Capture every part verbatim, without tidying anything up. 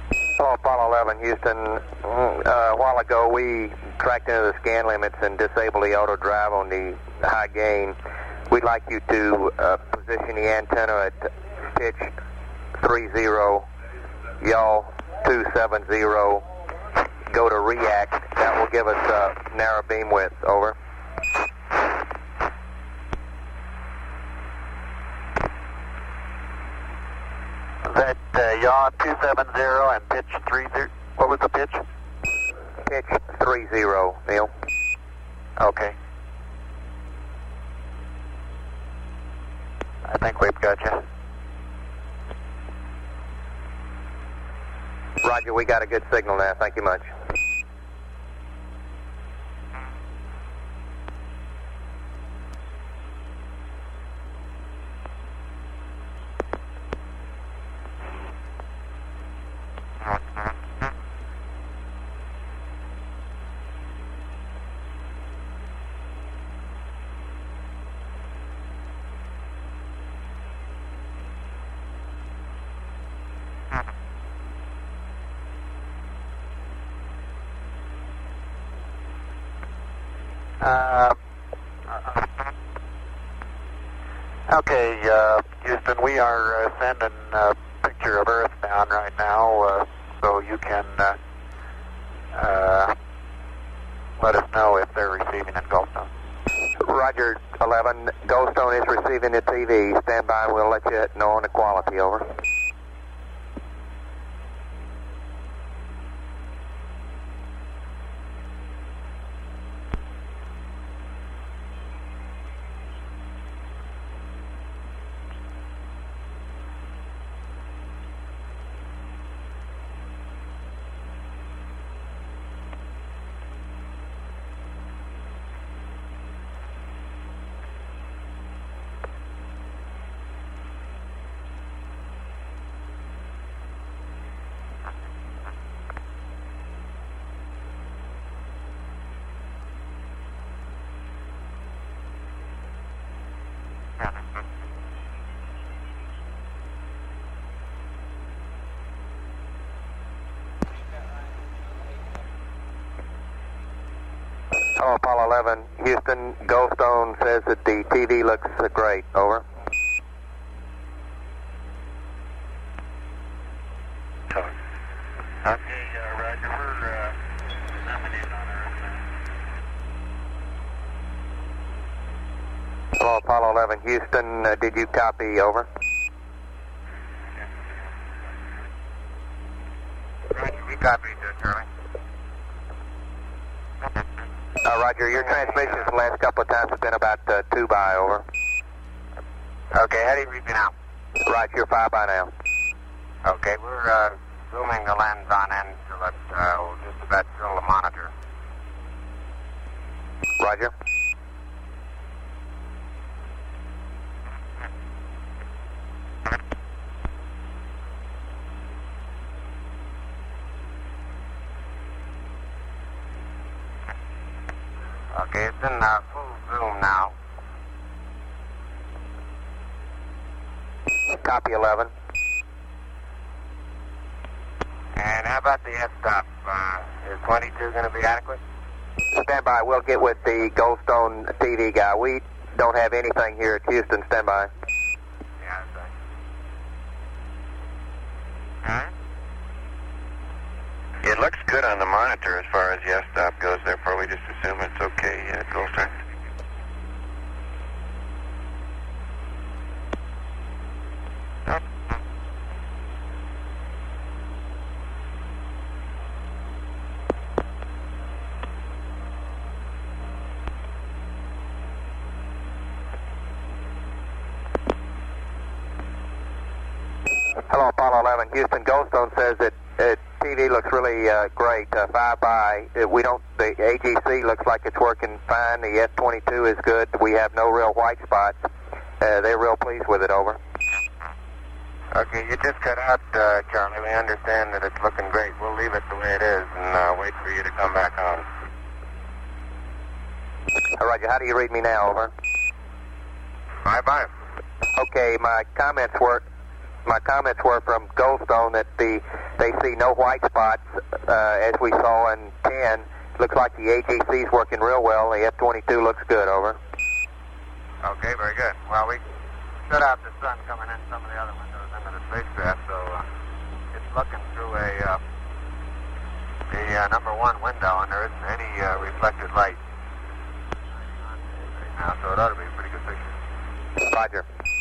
Hello, Apollo eleven, Houston. Uh, a while ago, we tracked into the scan limits and disabled the auto drive on the high gain. We'd like you to uh, position the antenna at pitch three zero, yaw two seven zero, go to react. That will give us uh, narrow beam width. Over. That uh, yaw two seven zero and pitch three zero. What was the pitch? Pitch three zero, Neil. Okay. I think we've got you. Roger, we got a good signal now. Thank you much. Uh, okay, uh, Houston, we are uh, sending a picture of Earth down right now, uh, so you can uh, uh, let us know if they're receiving in Goldstone. Roger, eleven. Goldstone is receiving the T V. Stand by and we'll let you know on the quality. Over. Oh, Apollo eleven, Houston, Goldstone says that the T V looks uh, great. Over. Okay, uh, Roger, we're uh, nothing in on Earth now. Hello, Apollo eleven, Houston, uh, did you copy? Over. Roger, we copied, uh, Charlie. Uh, Roger, your transmissions the last couple of times have been about uh, two by. Over. Okay, how do you read me now? Right, you're five by now. Okay, we're uh, zooming the lens on in so that uh, we'll just about fill the monitor. Roger. Okay, it's in uh, full zoom now. Copy eleven. And how about the f-stop? Uh, is twenty-two going to be adequate? Stand by. We'll get with the Goldstone T V guy. We don't have anything here at Houston. Stand by. Yeah, that's right. Huh? It looks good on the monitor as far as the f-stop goes, therefore we just assume it's okay, uh, Goldstone. Hello, Apollo eleven, Houston. Goldstone says that uh, T V looks really uh, great. Uh, five by. Uh, we don't. The A G C looks like it's working fine. The F twenty-two is good. We have no real white spots. Uh, they're real pleased with it. Over. Okay, you just cut out, uh, Charlie. We understand that it's looking great. We'll leave it the way it is and uh, wait for you to come back on. All right, how do you read me now? Over. Bye-bye. Okay, my comments were my comments were from Goldstone that the they they see no white spots, uh, as we saw in ten. Looks like the A G C is working real well. The F twenty-two looks good, over. Okay, very good. Well, we shut out the sun coming in some of the other windows into the spacecraft, so uh, it's looking through a uh, the uh, number one window, and there isn't any uh, reflected light right now, so it ought to be a pretty good picture. Roger.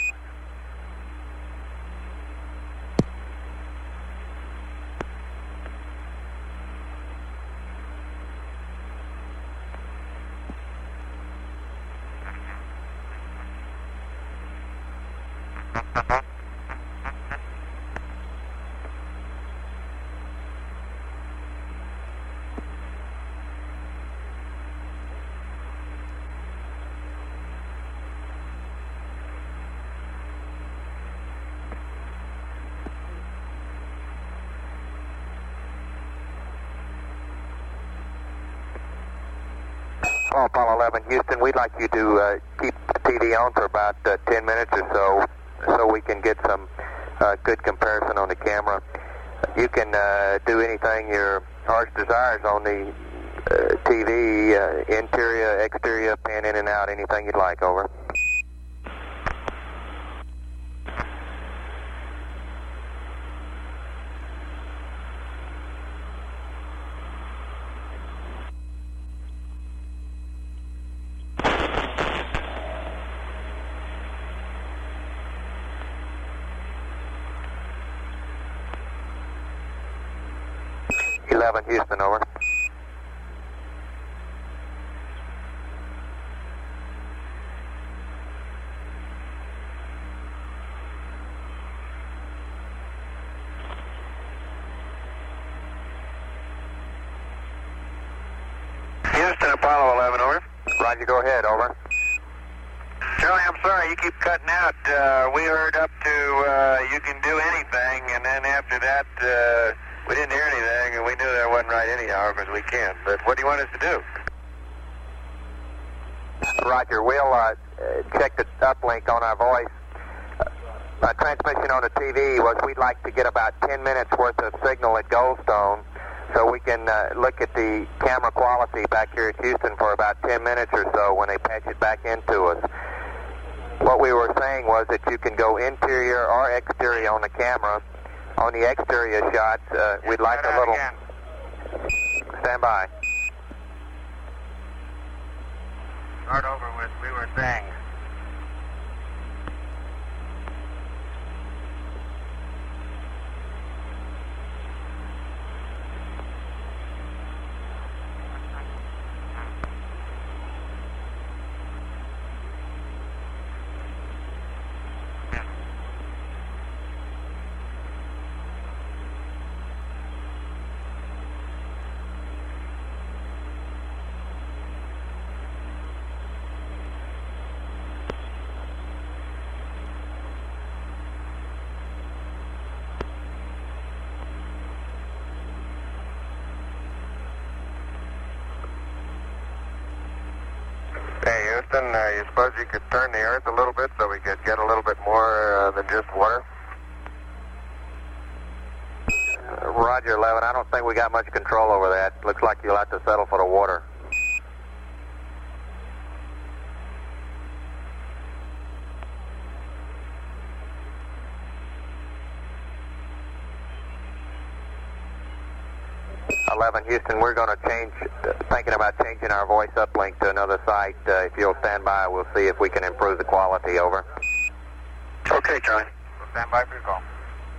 Oh, Apollo eleven, Houston, we'd like you to uh, keep the T V on for about uh, ten minutes or so, so we can get some uh, good comparison on the camera. You can uh, do anything your heart's desires on the uh, T V, uh, interior, exterior, pan in and out, anything you'd like, over. eleven, Houston, over. Houston, Apollo eleven, over. Roger, go ahead, over. Charlie, I'm sorry, you keep cutting out. Uh, we heard up to uh, you can do anything, and then after that, uh, we didn't hear anything, and we knew that wasn't right anyhow, because we can't. But what do you want us to do? Roger, we'll uh, check the uplink on our voice. Uh, transmission on the T V was we'd like to get about ten minutes worth of signal at Goldstone, so we can uh, look at the camera quality back here at Houston for about ten minutes or so when they patch it back into us. What we were saying was that you can go interior or exterior on the camera. On the exterior shots, uh, we'd like a little... Again. Stand by. Start over with, we were saying. Hey, Houston, uh, you suppose you could turn the Earth a little bit so we could get a little bit more uh, than just water? Uh, Roger, eleven. I don't think we got much control over that. Looks like you'll have to settle for the water. eleven, Houston, we're going to change, uh, thinking about changing our voice uplink to another site. Uh, if you'll stand by, we'll see if we can improve the quality, over. Okay, Charlie. We'll stand by for your call.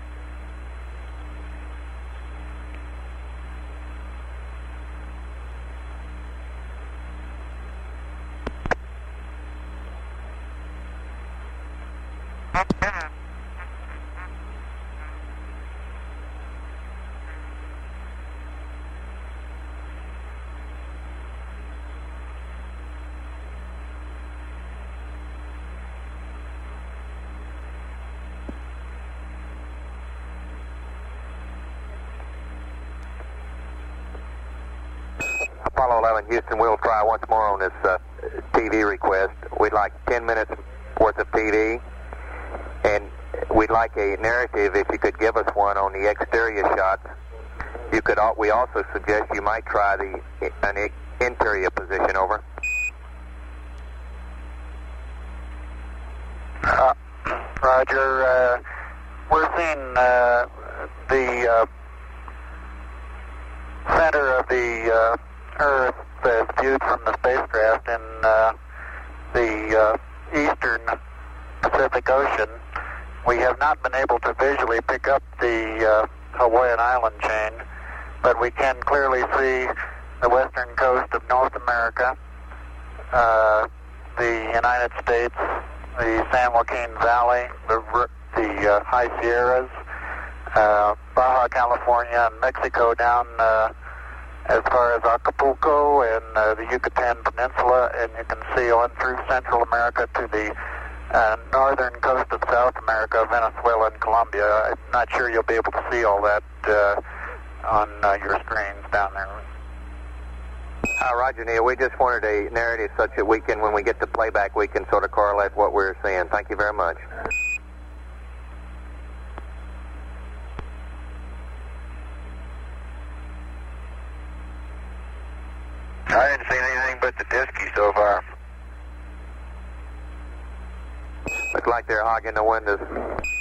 Apollo eleven, Houston, we'll try once more on this uh, T V request. We'd like ten minutes worth of T V, and we'd like a narrative, if you could give us one, on the exterior shots You could. al- We also suggest you might try the an i- interior position. Over. Uh, Roger. Uh, we're seeing uh, the uh, center of the uh, Earth as viewed from the spacecraft in uh, the uh, eastern Pacific Ocean. We have not been able to visually pick up the uh, Hawaiian island chain, but we can clearly see the western coast of North America, uh, the United States, the San Joaquin Valley, the, the uh, High Sierras, uh, Baja California, and Mexico down uh, as far as Acapulco and uh, the Yucatan Peninsula, and you can see on through Central America to the uh, northern coast of South America, Venezuela and Colombia. I'm not sure you'll be able to see all that uh, on uh, your screens down there. Uh, Roger, Neil, we just wanted a narrative such that we can, when we get the playback, we can sort of correlate what we're seeing. Thank you very much. I didn't see anything but the Disky so far. Looks like they're hogging the windows.